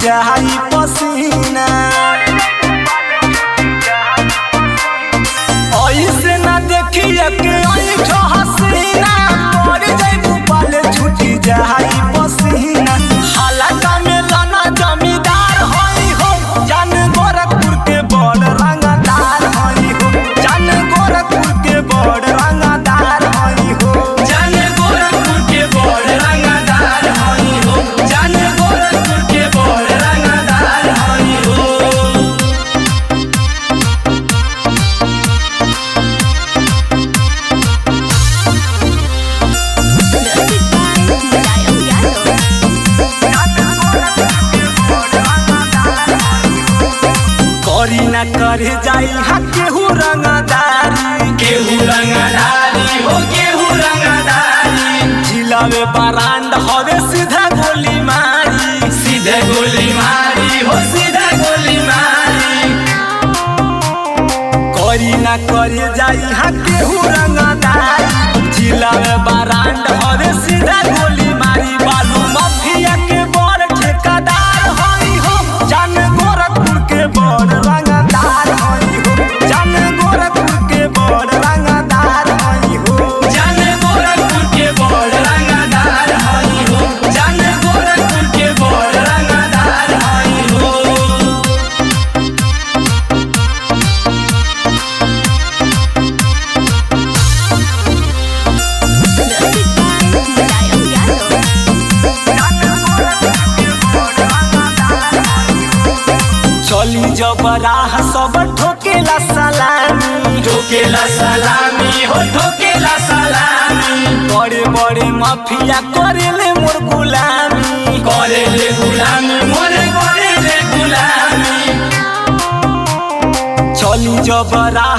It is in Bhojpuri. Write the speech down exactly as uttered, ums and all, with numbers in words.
जाई पसीना। ऐसे ना देखिए के ऐठो हसीना, पड़ जाइबू पाले छूटी जाई पसीना। हालाका में लाना जमींदार होई हो, जान गोरखपुर के बड़ रंगदार होई हो, जान गोरखपुर के बड़ रंगदार होई हो, जान गोरखपुर के बड़ रंगदार होई हो, जान गोरखपुर के बड़ रंगदार होई हो। करी ना करे जाई हा केहू रंगदारी, केहू रंगदारी हो केहू रंगदारी, जिला में बरांड हवे सीधा गोली मारी, सीधे गोली मारी हो सीधा गोली मारी। करी ना करे जाई हा केहू रंगदारी, जिला में बरांड हवे सीधा गोली मारी। बालू माफिया के बड़ ठेकेदार होई हो, जान गोरखपुर के बड़ रंगदार होई हो, जान गोरखपुर के बड़ रंगदार होई हो, जान गोरखपुर के बड़ रंगदार होई हो, जान गोरखपुर के बड़ रंगदार होई हो। चली जब राह सब ठोकेला सलामी, ठोकेला सलामी हो ठोकेला सलामी, बड़े बड़े माफिया करेले मोर गुलामी, करेले गुलामी मोरे करेले गुलामी। चली जब राह